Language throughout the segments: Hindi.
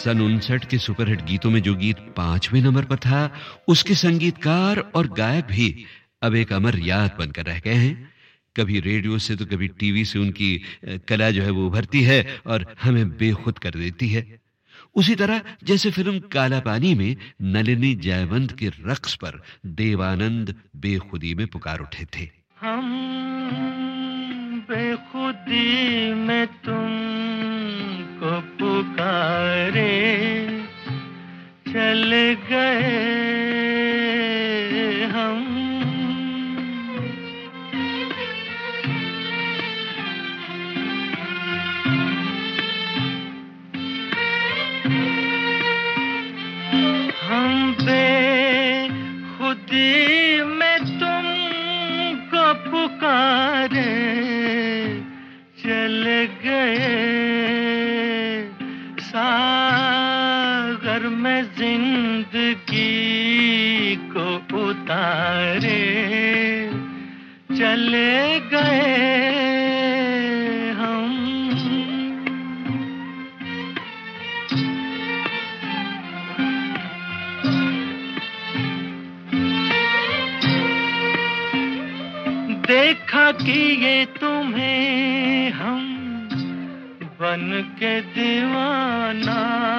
सन 59 के सुपरहिट गीतों में जो गीत 5वें नंबर पर था, उसके संगीतकार और गायक भी अब एक अमर याद बनकर रह गए हैं। कभी रेडियो से तो कभी टीवी से उनकी कला जो है वो उभरती है और हमें बेखुद कर देती है। उसी तरह जैसे फिल्म काला पानी में नलिनी जयवंत के रक्स पर देवानंद बेखुदी में पुकार उठे थे। हम बेखुदी में तुमको पुकारे चले गए हम, बेखुदी में तुमको पुकारे चले गए, सागर में जिंदगी को उतारे चले गए हम। देखा कि ये तुम्हें हम बन के दीवाना,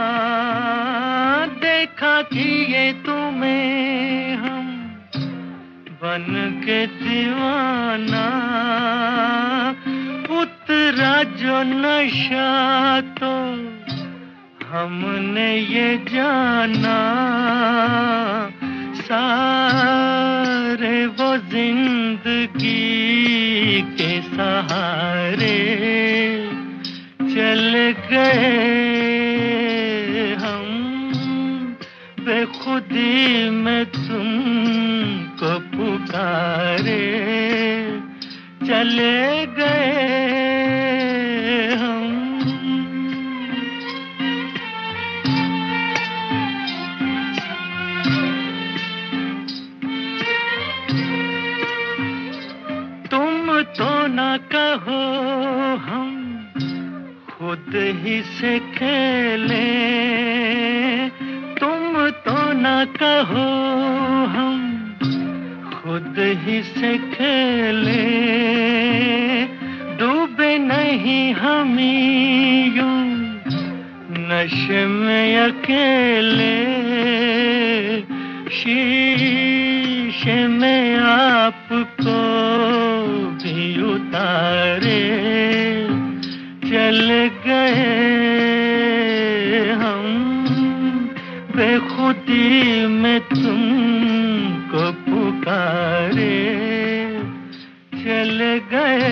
देखा कि ये तुम्हें हम बन के दीवाना, उतरा जो नशा तो हमने ये जाना, सारे वो जिंदगी के सहारे चले गए हम, बेखुदी में तुमको पुकारे चले गए हम। तो ना कहो हम खुद ही से खेले, तुम तो ना कहो हम खुद ही से खेले, डूबे नहीं हम यूं नशे में अकेले, शीशे में आपको भी उतारे चल गए हम, बेखुदी में तुमको पुकारे चल गए,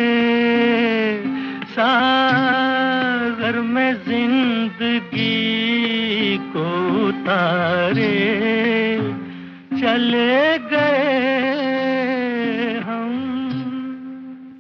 सागर में जिंदगी को उतारे चले गए।